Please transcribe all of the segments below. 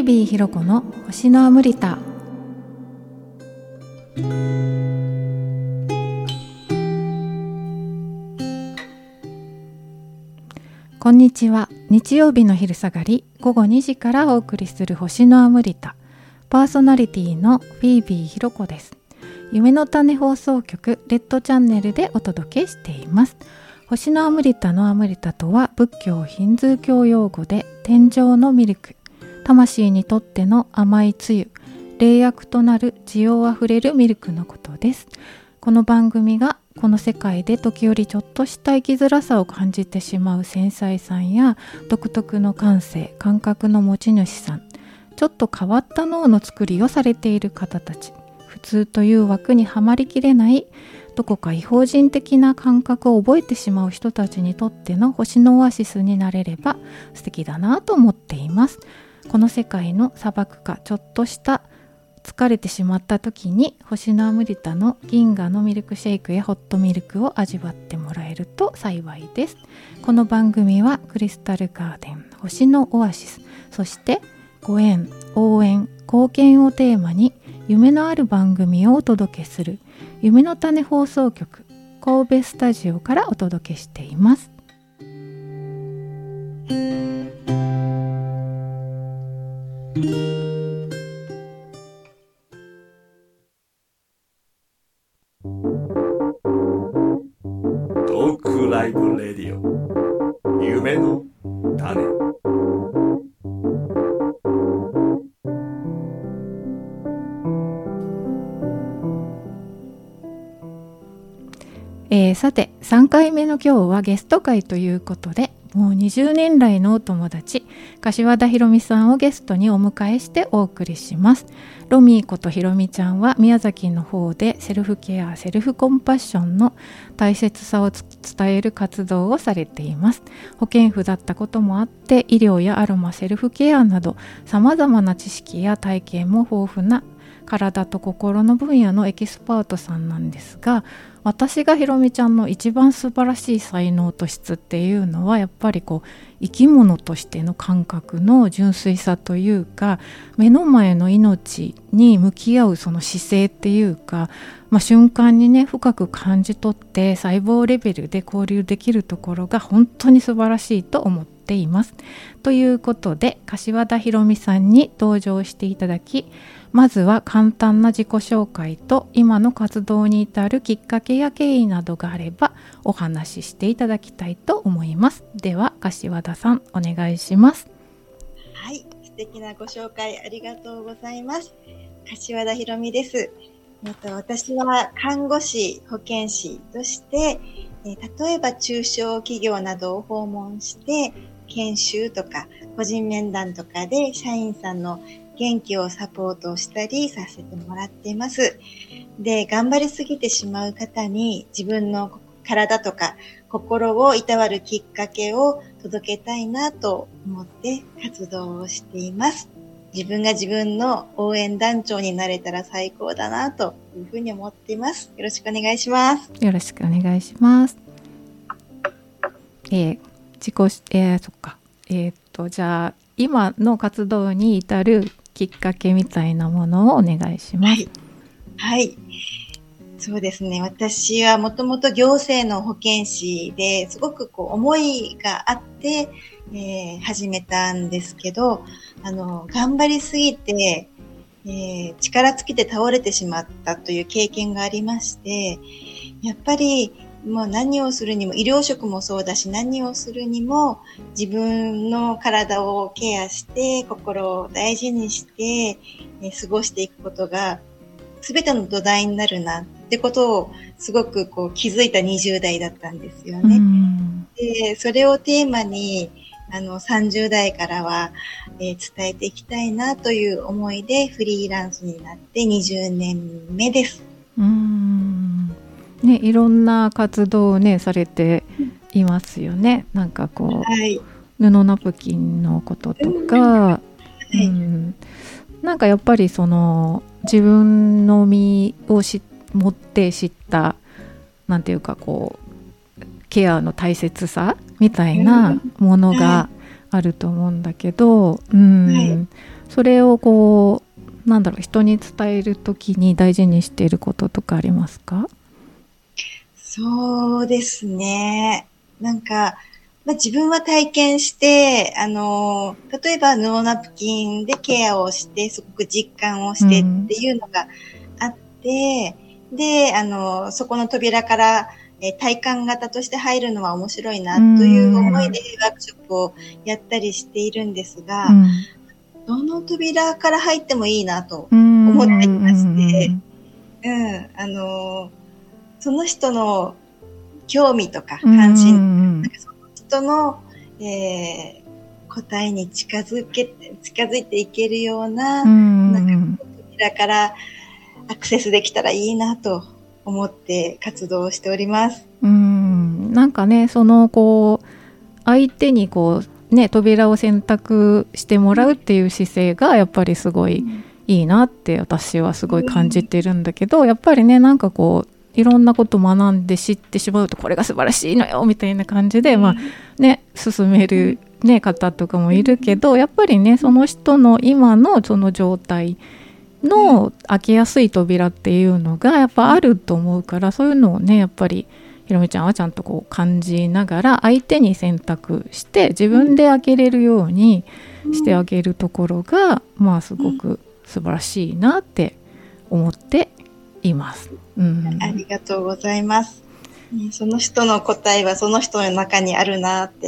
ービーひろこの星のアムリタ。こんにちは。日曜日の昼下がり午後2時からお送りする星のアムリタ、パーソナリティのフィービーひろこです。夢の種放送局レッドチャンネルでお届けしています。星のアムリタのアムリタとは仏教ヒンズー教用語で天上のミルク、魂にとっての甘いつゆ、霊薬となる滋養あふれるミルクのことです。この番組がこの世界で時折ちょっとした生きづらさを感じてしまう繊細さんや独特の感性感覚の持ち主さん、ちょっと変わった脳の作りをされている方たち、普通という枠にはまりきれないどこか異邦人的な感覚を覚えてしまう人たちにとっての星のオアシスになれれば素敵だなと思っています。この世界の砂漠かちょっとした疲れてしまった時に星のアムリタの銀河のミルクシェイクやホットミルクを味わってもらえると幸いです。この番組はクリスタルガーデン、星のオアシス、そしてご縁、応援、貢献をテーマに夢のある番組をお届けする夢の種放送局神戸スタジオからお届けしています。 トークライブレディオ夢の種。 さて3回目の今日はゲスト会ということで、もう20年来のお友達柏田ひろみさんをゲストにお迎えしてお送りします。ロミーことひろみちゃんは宮崎の方でセルフケア、セルフコンパッションの大切さを伝える活動をされています。保健婦だったこともあって医療やアロマ、セルフケアなどさまざまな知識や体験も豊富な体と心の分野のエキスパートさんなんですが、私がひろみちゃんの一番素晴らしい才能と質っていうのはやっぱり生き物としての感覚の純粋さというか、目の前の命に向き合うその姿勢っていうか、瞬間にね深く感じ取って細胞レベルで交流できるところが本当に素晴らしいと思っています。ということで柏田ひろみさんに登場していただき、まずは簡単な自己紹介と今の活動に至るきっかけや経緯などがあればお話ししていただきたいと思います。では柏田さんお願いします。 はい、素敵なご紹介ありがとうございます。柏田ひろみです。私は看護師、保健師として、例えば中小企業などを訪問して研修とか個人面談とかで社員さんの元気をサポートしたりさせてもらっています。で、頑張りすぎてしまう方に自分の体とか心をいたわるきっかけを届けたいなと思って活動をしています。自分が自分の応援団長になれたら最高だなというふうに思っています。よろしくお願いします。 よろしくお願いします。じゃあ今の活動に至るきっかけみたいなものをお願いします。 はい。そうですね。私はもともと行政の保健師ですごく思いがあって、始めたんですけど、頑張りすぎて、力尽きて倒れてしまったという経験がありまして、やっぱりもう何をするにも、医療職もそうだし、何をするにも自分の体をケアして心を大事にして、過ごしていくことが全ての土台になるなってことをすごく気づいた20代だったんですよね。で、それをテーマに30代からは、伝えていきたいなという思いでフリーランスになって20年目です。 ね、いろんな活動をねされていますよね。なんかはい、 布ナプキンのこととか、なんかやっぱり自分の身を持って知ったなんていうかケアの大切さみたいなものがあると思うんだけど、それをこうなんだろう、人に伝えるときに大事にしていることとかありますか？ そうですね。なんか、自分は体験して、例えば布ナプキンでケアをして、すごく実感をしてっていうのがあって、で、そこの扉から、体感型として入るのは面白いなという思いでワークショップをやったりしているんですが、どの扉から入ってもいいなと思っていまして、その人の興味とか関心、なんかその人の、答えに近づいていけるような、なんか扉からアクセスできたらいいなと思って活動しております。 なんかね、そのこう相手にこうね、扉を選択してもらうっていう姿勢がやっぱりすごいいいなって私はすごい感じてるんだけど、やっぱりね、なんかこういろんなこと学んで知ってしまうと、これが素晴らしいのよみたいな感じで、進める、方とかもいるけど、やっぱりね、その人の今のその状態の開けやすい扉っていうのがやっぱあると思うから、そういうのをね、やっぱりひろみちゃんはちゃんとこう感じながら相手に選択して自分で開けれるようにしてあげるところが、すごく素晴らしいなって思っています。 ありがとうございます。その人の答えはその人の中にあるなって。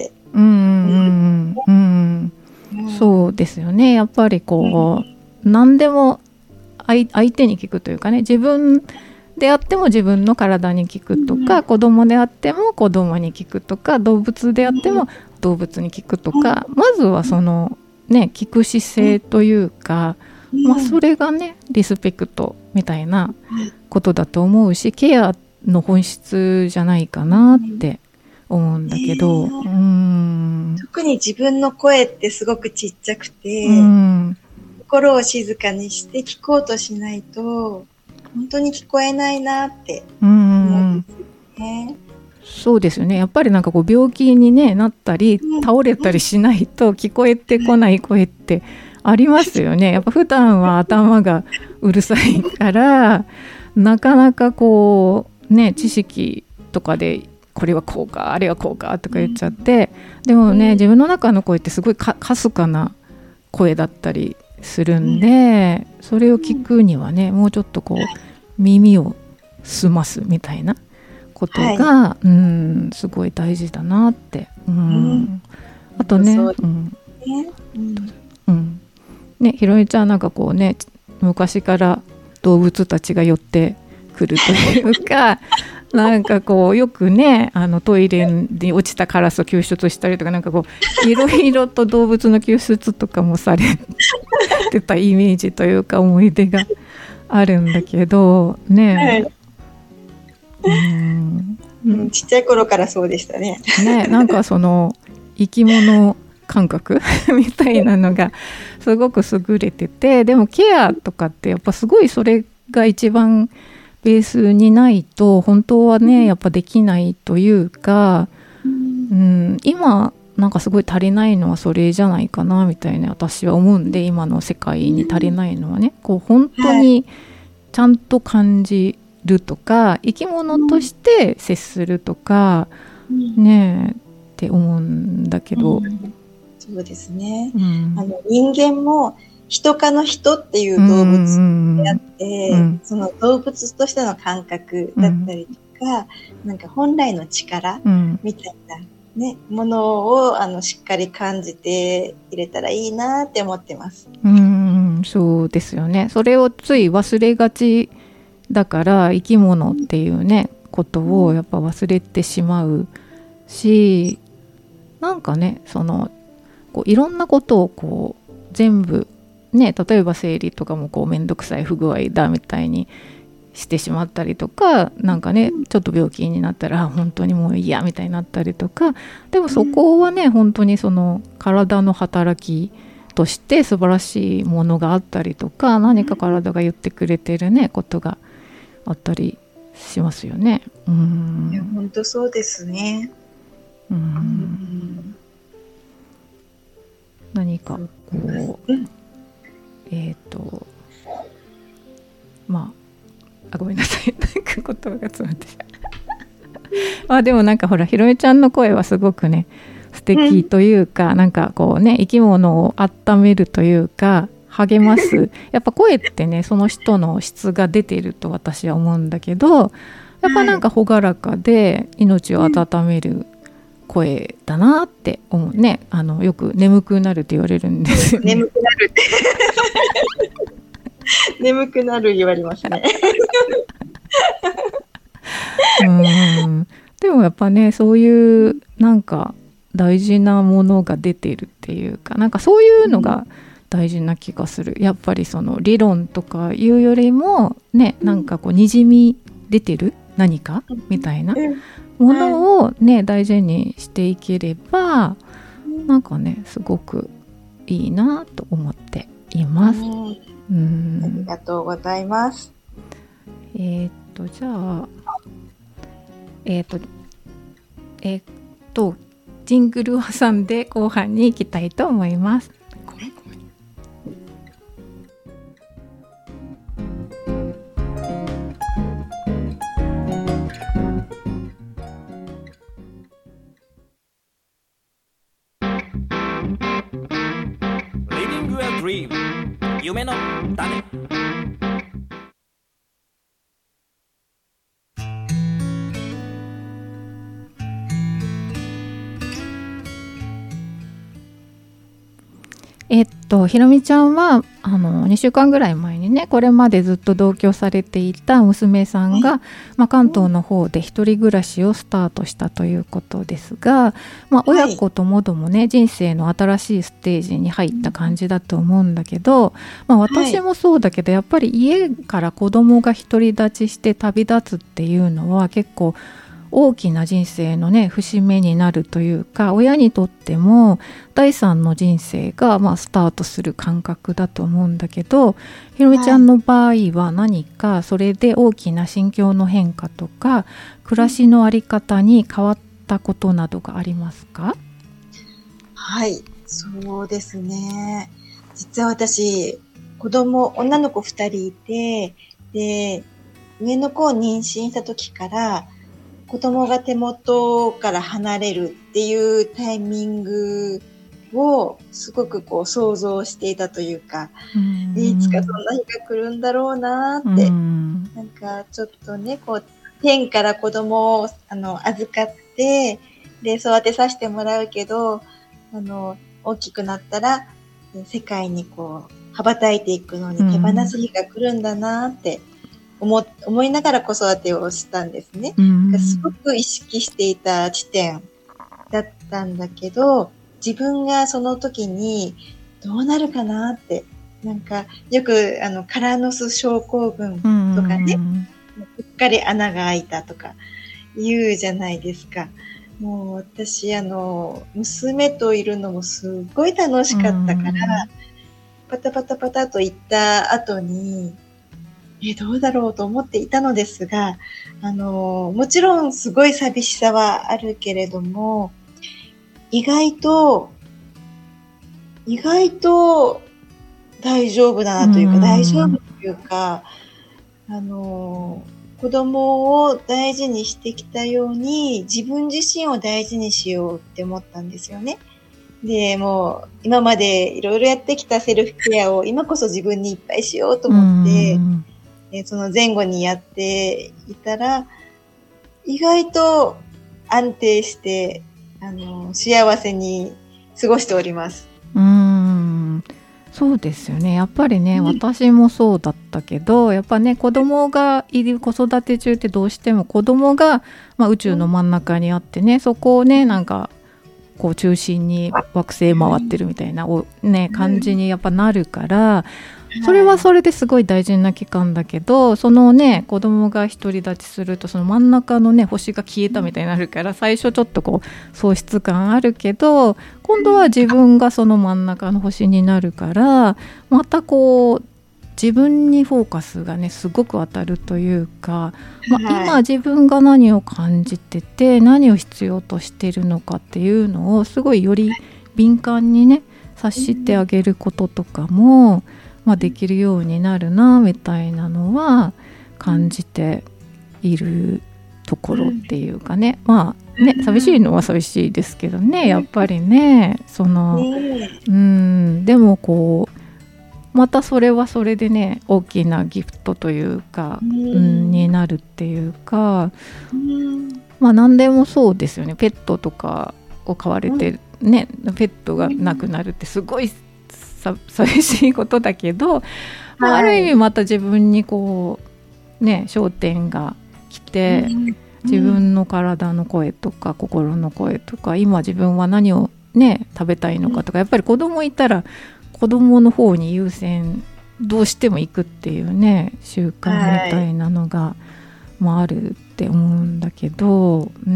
そうですよね。やっぱりこう、何でも相手に聞くというかね、自分であっても自分の体に聞くとか、子供であっても子供に聞くとか、動物であっても動物に聞くとか、まずはそのね、聞く姿勢というか、それがね、リスペクトみたいなことだと思うし、ケアの本質じゃないかなって思うんだけど、 特に自分の声ってすごくちっちゃくて、心を静かにして聞こうとしないと本当に聞こえないなって思うんですよね。 そうですよね。やっぱりなんかこう病気に、なったり倒れたりしないと聞こえてこない声ってありますよね。やっぱ普段は頭がうるさいからなかなかこうね、知識とかでこれはこうかあれはこうかとか言っちゃって、でもね、自分の中の声ってすごいかすかな声だったりするんで、それを聞くにはね、もうちょっとこう耳を澄ますみたいなことが、すごい大事だなって、あとね、ひろみちゃんなんかこうね、昔から動物たちが寄ってくるというかなんかこうよくね、トイレに落ちたカラスを救出したりとか、なんかこういろいろと動物の救出とかもされてたイメージというか思い出があるんだけどね、 ちっちゃい頃からそうでしたね。 なんかその生き物感覚みたいなのがすごく優れてて、でもケアとかってやっぱすごいそれが一番ベースにないと本当はね、やっぱできないというか、今なんかすごい足りないのはそれじゃないかなみたいな私は思うんで、今の世界に足りないのはね、こう本当にちゃんと感じるとか、生き物として接するとか、ねって思うんだけど、 そうですね、人間も人科の人っていう動物であって、その動物としての感覚だったりとか、なんか本来の力みたいな、ものをしっかり感じて入れたらいいなって思ってます。 そうですよね。それをつい忘れがちだから、生き物っていうねことをやっぱ忘れてしまうし、なんかね、そのこういろんなことをこう全部ね、例えば生理とかもこうめんどくさい不具合だみたいにしてしまったりとか、なんかねちょっと病気になったら本当にもう嫌みたいになったりとか、でもそこはね、本当にその体の働きとして素晴らしいものがあったりとか、何か体が言ってくれてるねことがあったりしますよね。 いや本当そうですね。 何かこう、ごめんなさい、なんか言葉が詰まってでもなんかほらひろみちゃんの声はすごくね素敵というか、なんかこうね生き物を温めるというか励ますやっぱ声ってねその人の質が出ていると私は思うんだけど、やっぱなんか朗らかで命を温める声だなって思うね。よく眠くなるって言われるんですよね。 眠くなるって眠くなる言われますねでもやっぱねそういうなんか大事なものが出ているっていうか、なんかそういうのが大事な気がする。やっぱりその理論とかいうよりもね、なんかこうにじみ出てる何かみたいなものをね大事にしていければなんかねすごくいいなと思っています。 ありがとうございます。 じゃあジングルを挟んで後半に行きたいと思います。 Living a dream 夢の種。 ひろみちゃんは2週間ぐらい前にねこれまでずっと同居されていた娘さんが、関東の方で一人暮らしをスタートしたということですが、親子ともどもね人生の新しいステージに入った感じだと思うんだけど、私もそうだけどやっぱり家から子供が独り立ちして旅立つっていうのは結構大きな人生のね節目になるというか、親にとっても第三の人生がスタートする感覚だと思うんだけど、ひろみちゃんの場合は何かそれで大きな心境の変化とか暮らしの在り方に変わったことなどがありますか？ はい、そうですね。実は私女の子2人いて、で上の子を妊娠した時から子供が手元から離れるっていうタイミングをすごくこう想像していたというか、いつかそんな日が来るんだろうなって、なんかちょっとね、こう天から子供を預かって、で育てさせてもらうけど、大きくなったら世界にこう羽ばたいていくのに手放す日が来るんだなって思いながら子育てをしたんですね。すごく意識していた地点だったんだけど、自分がその時にどうなるかなって、なんかよくカラノス症候群とかね、うっかり穴が開いたとか言うじゃないですか。もう私娘といるのもすごい楽しかったから、パタパタパタと行った後にどうだろうと思っていたのですが、もちろんすごい寂しさはあるけれども、意外と大丈夫だなというか、大丈夫というか、子供を大事にしてきたように自分自身を大事にしようって思ったんですよね。で、もう今までいろいろやってきたセルフケアを今こそ自分にいっぱいしようと思って、その前後にやっていたら、意外と安定して、幸せに過ごしております。 そうですよね。やっぱりね、私もそうだったけど、やっぱね子供がいる子育て中ってどうしても子供が、宇宙の真ん中にあってね、そこをねなんかこう中心に惑星回ってるみたいな感じにやっぱなるから、それはそれですごい大事な期間だけど、そのね子供が独り立ちするとその真ん中のね星が消えたみたいになるから、最初ちょっとこう喪失感あるけど、今度は自分がその真ん中の星になるから、またこう自分にフォーカスがねすごく当たるというか、今自分が何を感じてて何を必要としているのかっていうのをすごいより敏感にね察してあげることとかも、できるようになるなみたいなのは感じているところっていうかね、寂しいのは寂しいですけどね、やっぱりね、でもこうまたそれはそれでね、大きなギフトというか、になるっていうか、何でもそうですよね。ペットとかを飼われてね、ペットが亡くなるってすごい寂しいことだけど、ある意味また自分にこうね、焦点が来て、自分の体の声とか心の声とか、今自分は何をね食べたいのかとか、やっぱり子供いたら子供の方に優先どうしても行くっていうね、習慣みたいなのが、あるって思うんだけど、 そう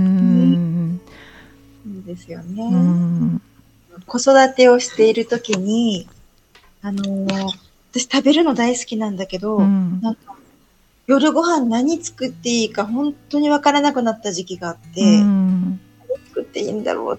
ですよね。子育てをしているときに、私食べるの大好きなんだけど、なんか夜ご飯何作っていいか本当にわからなくなった時期があって、何作っていいんだろうって、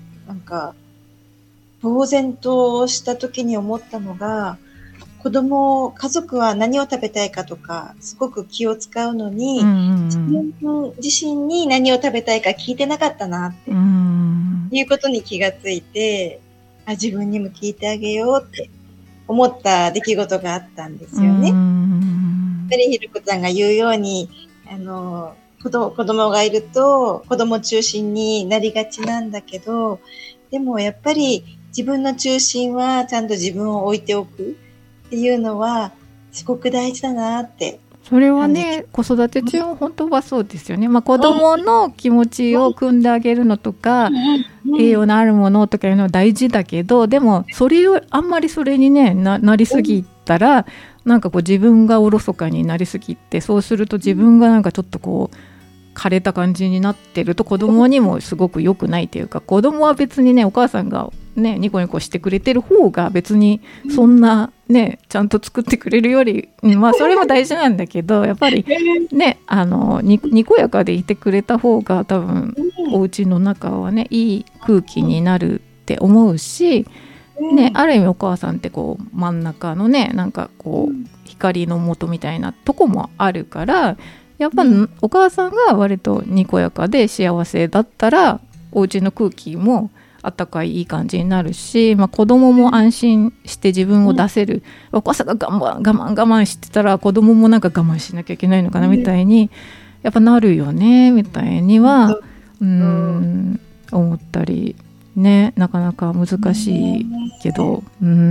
なんか呆然とした時に思ったのが、家族は何を食べたいかとかすごく気を使うのに、自分自身に何を食べたいか聞いてなかったなっていうことに気がついて、自分にも聞いてあげようって思った出来事があったんですよね。やっぱりひろこちゃんが言うように、子供がいると子供中心になりがちなんだけど、でもやっぱり自分の中心はちゃんと自分を置いておくっていうのはすごく大事だなって。 それはね、子育て中本当はそうですよね。子供の気持ちを汲んであげるのとか、栄養のあるものとかいうのは大事だけど、でもそれをあんまりそれにね なりすぎたら、なんかこう自分がおろそかになりすぎて、そうすると自分がなんかちょっとこう枯れた感じになってると、子供にもすごく良くないというか、子供は別にね、お母さんがねニコニコしてくれてる方が別にそんなねちゃんと作ってくれるより、それも大事なんだけど、やっぱりねにこやかでいてくれた方が多分お家の中はねいい空気になるって思うし、ある意味お母さんってこう真ん中のね、なんかこう光の元みたいなとこもあるから、やっぱお母さんが割とにこやかで幸せだったら、お家の空気もあったかいいい感じになるし、子供も安心して自分を出せる、お母さんが我慢してたら子供もなんか我慢しなきゃいけないのかなみたいにやっぱなるよねみたいには思ったりね、なかなか難しいけど、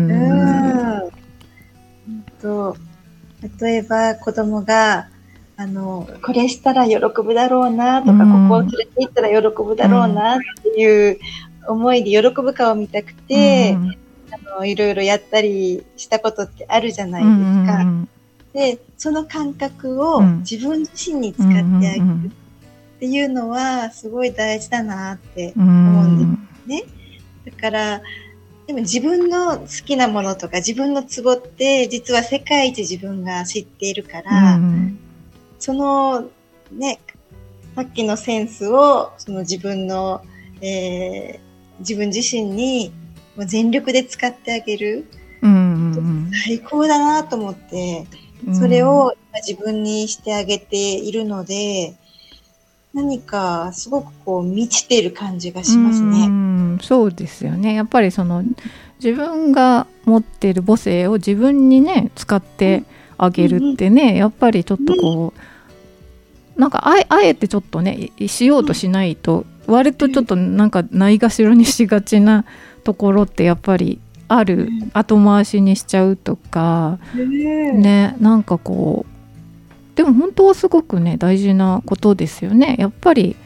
例えば子供がこれしたら喜ぶだろうなとか、ここを連れて行ったら喜ぶだろうなっていう思いで喜ぶ顔を見たくて、いろいろやったりしたことってあるじゃないですか。で、その感覚を自分自身に使ってあげるっていうのはすごい大事だなって思うんですね。だからでも自分の好きなものとか自分のツボって実は世界一自分が知っているから、そのね、さっきのセンスをその自分の、自分自身に全力で使ってあげる、最高だなと思って、それを自分にしてあげているので、何かすごくこう満ちている感じがしますね。 そうですよね。やっぱりその自分が持っている母性を自分にね使ってあげるってね、やっぱりちょっとこう、なんかあえてちょっとねしようとしないと、割とちょっとなんかないがしろにしがちなところってやっぱりある、後回しにしちゃうとかね、なんかこう、でも本当はすごくね大事なことですよね、やっぱり。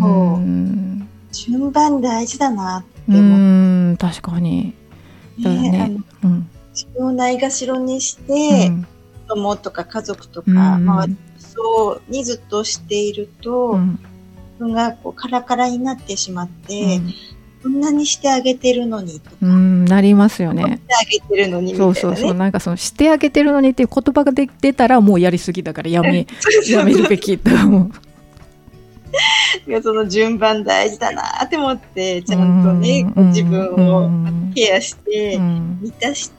順番大事だなって思う。 確かに。だね、 自分をないがしろにして、子供とか家族とか、そうにずっとしていると、自分がこうカラカラになってしまって、こんなにしてあげてるのにとか、 なりますよね。 してあげてるのにみたいなね。 そう、なんかそのしてあげてるのにっていう言葉が出たらもうやりすぎだからやめるべきと思う。 その順番大事だなって思って、ちゃんとね、自分をケケアして、満たして、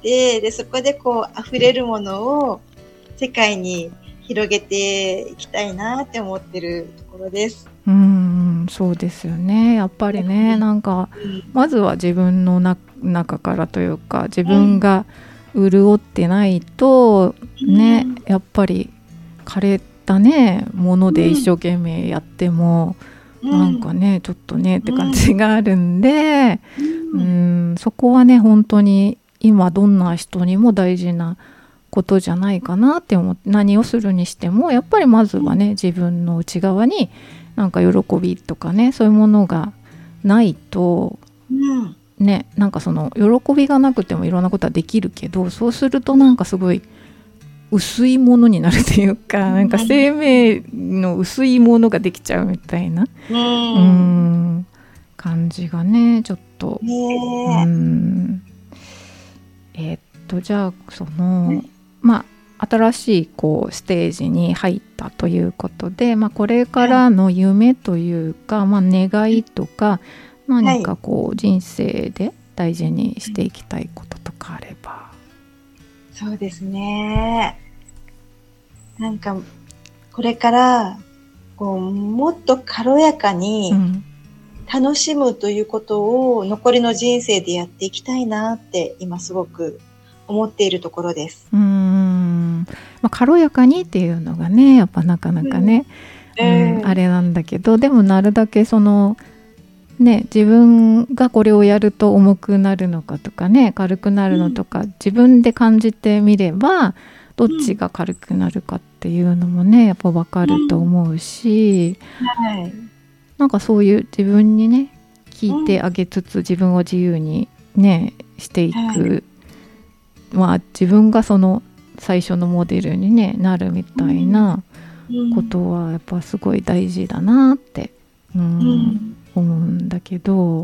で、そこでこう、溢れるものを世界に広げていきたいなって思ってるところです。 そうですよね。やっぱりね、なんか、まずは自分の中からというか、自分が潤ってないと、ね、やっぱり枯れたね、もので一生懸命やっても、なんかね、ちょっとねって感じがあるんで、そこはね、本当に今どんな人にも大事なことじゃないかなって思って、何をするにしてもやっぱりまずはね、自分の内側になんか喜びとかね、そういうものがないと、ね、なんかその喜びがなくてもいろんなことはできるけど、そうするとなんかすごい薄いものになるというか、なんか生命の薄いものができちゃうみたいな、感じがね、ちょっと、じゃあその、新しいこうステージに入ったということで、これからの夢というか、願いとか何かこう人生で大事にしていきたいこととかあれば。 そうですね。なんかこれからこうもっと軽やかに楽しむということを残りの人生でやっていきたいなって今すごく思っているところです。 軽やかにっていうのがね、やっぱなかなかね、あれなんだけど、でもなるだけそのね、自分がこれをやると重くなるのかとかね、軽くなるのとか、自分で感じてみればどっちが軽くなるかっていうのもね、やっぱ分かると思うし、なんかそういう自分にね聞いてあげつつ、自分を自由にねしていく、自分がその最初のモデルに、ね、なるみたいなことはやっぱすごい大事だなって思うんだけど、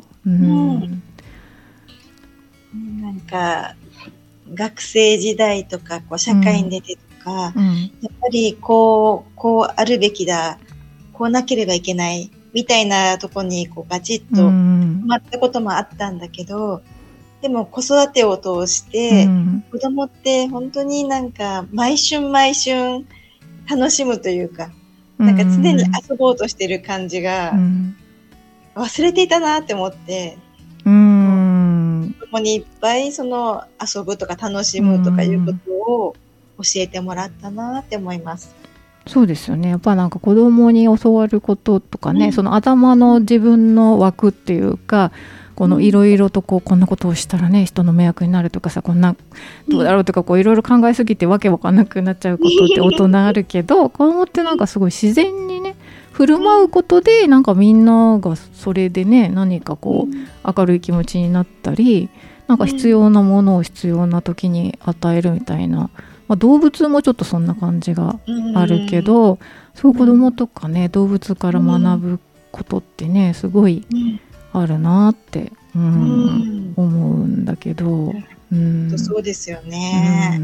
なんか学生時代とかこう社会に出てとか、やっぱりこうあるべきだ、こうなければいけないみたいなとこにこうガチッと止まったこともあったんだけど、でも子育てを通して、子供って本当になんか毎春毎春楽しむというか、なんか常に遊ぼうとしてる感じが忘れていたなって思って、子供にいっぱいその遊ぶとか楽しむとかいうことを教えてもらったなって思います。 そうですよね。やっぱなんか子供に教わることとかね、その頭の自分の枠っていうか、このいろいろとこんなことをしたらね人の迷惑になるとかさ、こんなどうだろうとかいろいろ考えすぎてわけわかんなくなっちゃうことって大人あるけど、子供ってなんかすごい自然にね振る舞うことで、なんかみんながそれでね何かこう明るい気持ちになったり、なんか必要なものを必要な時に与えるみたいな、動物もちょっとそんな感じがあるけど、そう子供とかね動物から学ぶことってねすごいあるなって、思うんだけど、 そうですよね。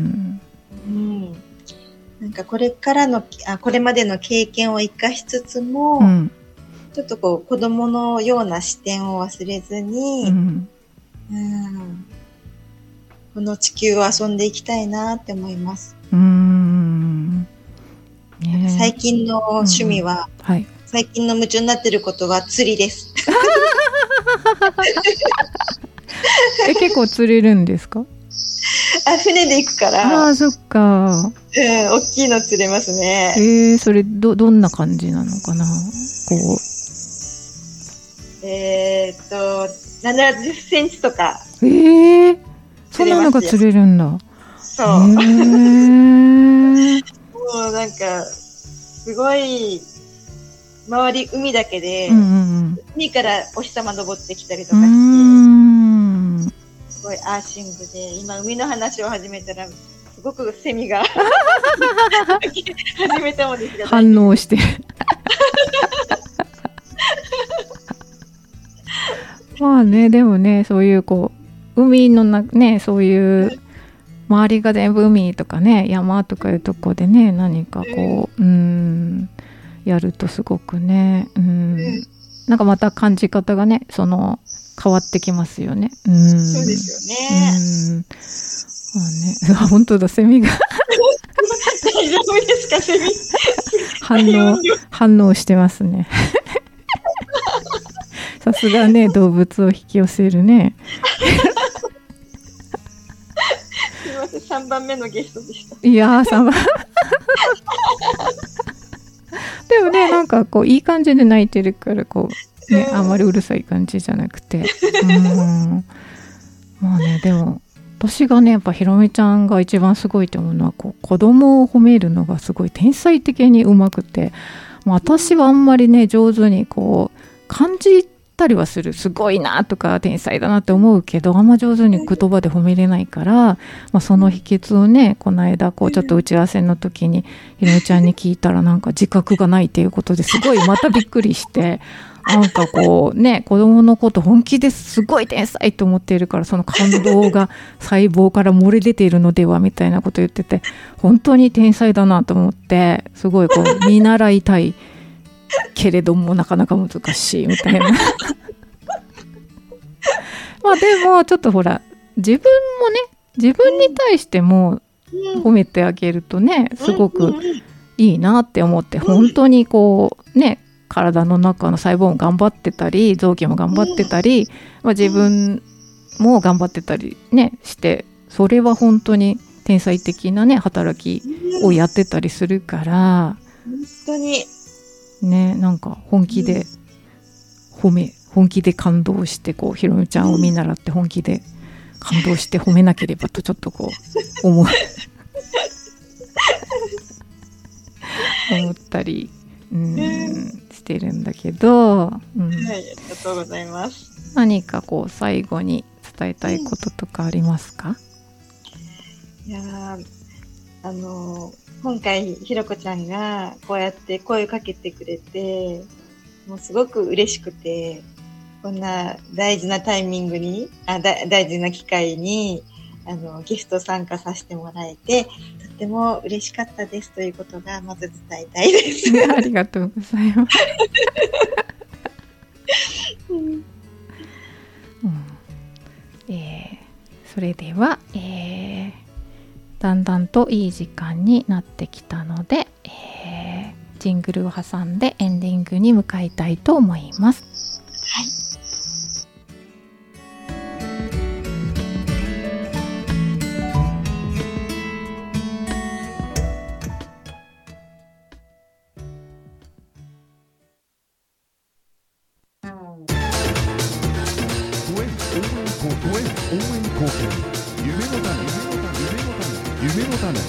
なんかこれまでの経験を生かしつつも、ちょっとこう子供のような視点を忘れずに、この地球を遊んでいきたいなって思います。最近の趣味は、最近の夢中になってることは釣りです。 結構釣れるんですか？ 船で行くから。 そっか。 大きいの釣れますね。 それどんな感じなのかな。 70センチとか。 そんなのが釣れるんだ。 そう。もうなんかすごい周り海だけで、海からお日様登ってきたりとかして、すごいアーシングで、今海の話を始めたらすごくセミが始めたもんですが反応してでもね、そういう海のね、そういう周りが全部海とかね山とかいうとこでね、何かやるとすごくね、 なんかまた感じ方がね、変わってきますよね。 そうですよね。 本当だ、セミが大丈夫ですか、セミ。 反応してますね。さすがね、動物を引き寄せるね。 すみません、3番目のゲストでした。 いやー、3番。でもね、なんかいい感じで鳴いてるからあんまりうるさい感じじゃなくて、まあね、でも私がね、やっぱひろみちゃんが一番すごいと思うのは子供を褒めるのがすごい天才的にうまくて、私はあんまりね上手に感じたりはする、すごいなとか天才だなって思うけど、あんま上手に言葉で褒めれないから、その秘訣をね、この間ちょっと打ち合わせの時にひろみちゃんに聞いたら、なんか自覚がないっていうことですごいまたびっくりしてなんか子供のこと本気ですごい天才と思っているから、その感動が細胞から漏れ出ているのではみたいなこと言ってて、本当に天才だなと思って、すごい見習いたいけれどもなかなか難しいみたいなでもちょっとほら、自分に対しても褒めてあげるとね、すごくいいなって思って、本当に体の中の細胞も頑張ってたり、臓器も頑張ってたり、自分も頑張ってたりねして、それは本当に天才的なね働きをやってたりするから、 本当にね、なんか本気で感動して、ひろみちゃんを見習って本気で感動して褒めなければとちょっと思ったりしてるんだけど、 はい、ありがとうございます。 何か最後に伝えたいこととかありますか？ いや今回ひろこちゃんがこうやって声をかけてくれて、もうすごく嬉しくて、こんな大事なタイミングに大事な機会にゲスト参加させてもらえて、とっても嬉しかったですということがまず伝えたいです。 ありがとうございます。それでは、だんだんといい時間になってきたので、ジングルを挟んでエンディングに向かいたいと思います。 はい。 夢の種。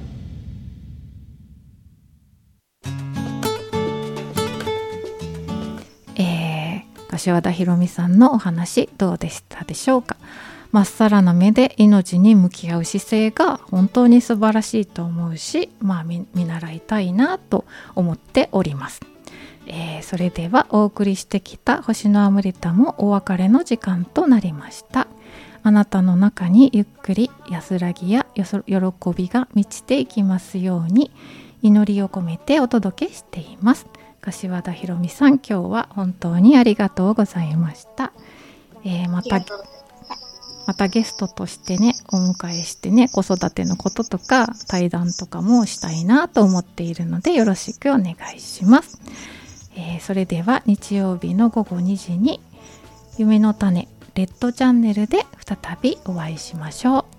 柏田ひろみさんのお話どうでしたでしょうか。まっさらな目で命に向き合う姿勢が本当に素晴らしいと思うし、見習いたいなと思っております。それではお送りしてきた星のアムリタもお別れの時間となりました。あなたの中にゆっくり安らぎや喜びが満ちていきますように祈りを込めてお届けしています。柏田ひろみさん、今日は本当にありがとうございました。またゲストとしてねお迎えしてね、子育てのこととか対談とかもしたいなと思っているのでよろしくお願いします。それでは日曜日の午後2時に夢の種レッドチャンネルで再びお会いしましょう。